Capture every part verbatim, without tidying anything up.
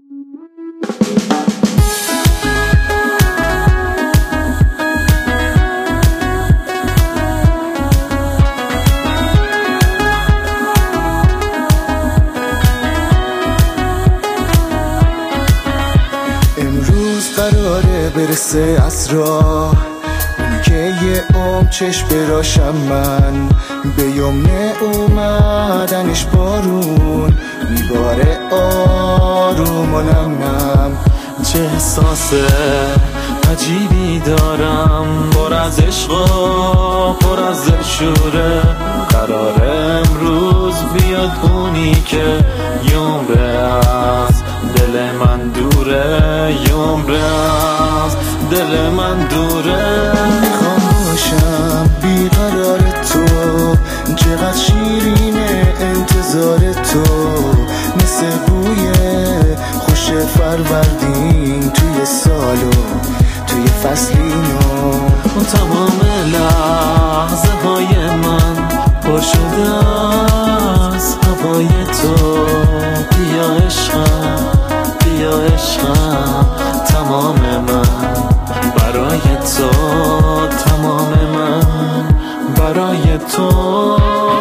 قراره برسه عصرا، اونی که یه عمر چشم براشم من، به یمنه اومدنش بارون میباره آروم و نم نم. چه احساس عجیبی دارم، پر از عشق و پر از دلشوره. قراره امروز بیاد اونی که یمره از دل من دوره، یمره از دل من دوره. میخوام باشم بیقرار تو، چقدر شیرینه انتظار تو، مثل بوی خوش فروردین توی سالو توی فصلی نو. تمام لحظه های من پر شده از هوای تو. بیا عشقم بیا عشقم، تمام من برای تو، تمام من برای تو.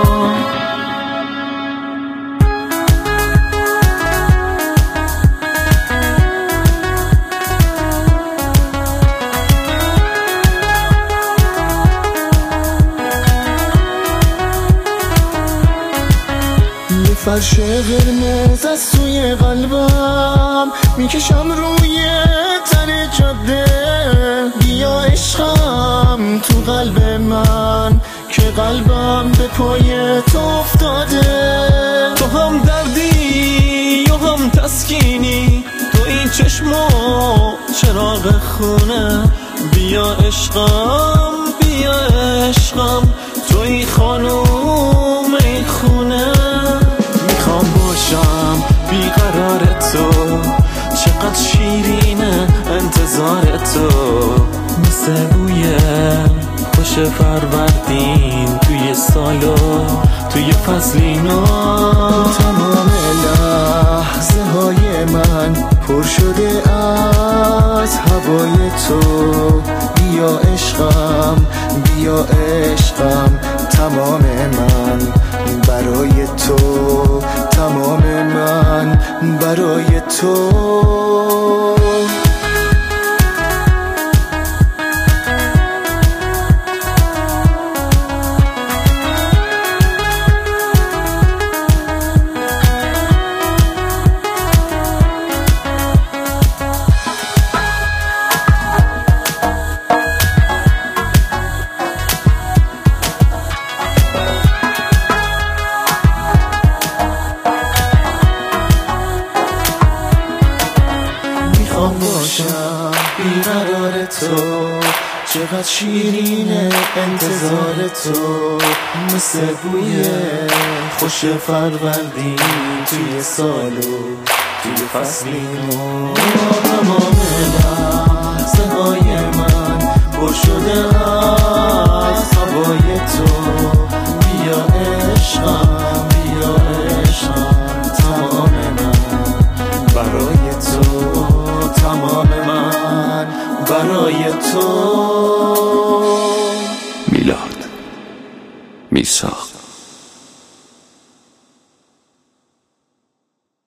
فرش قرمز از سوی قلبم میکشم روی تن جاده. بیا عشقم تو قلب من که قلبم به پای تو افتاده. تو هم دردی و هم تسکینی، تو این چشم و چراغ خونه. بیا عشقم بیا عشقم، توی خانوم ای خونه. میخوام باشم بیقرار تو، چقدر شیرینه انتظار تو، مثل بوی خوش فروردین توی سالو توی فصلی نو. تمام لحظه های من پر شده از هوای تو. بیا عشقم بیا عشقم، تمام من برای تو، تمام من برای تو. میخوام باشم بیقرار تو، چقدر شیرینه انتظار تو، مثل بوی خوش فروردین توی سالو توی فصلی نو. تمام لحظه های من پر شده از هوای تو. بیا عشقم بیا عشقم، تمام من برای تو، تمام من برای تو. میلاد میساق.